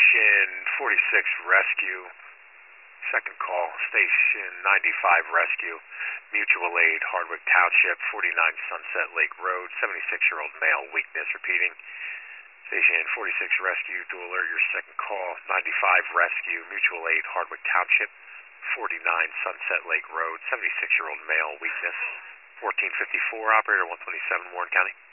Station 46 Rescue. Second call, Station 95 Rescue. Mutual Aid, Hardwick Township, 49 Sunset Lake Road. 76-year-old male, weakness. Repeating. Station 46 Rescue to alert your second call. 95 Rescue, Mutual Aid, Hardwick Township, 49 Sunset Lake Road. 76-year-old male, weakness. 1454, operator 127, Warren County.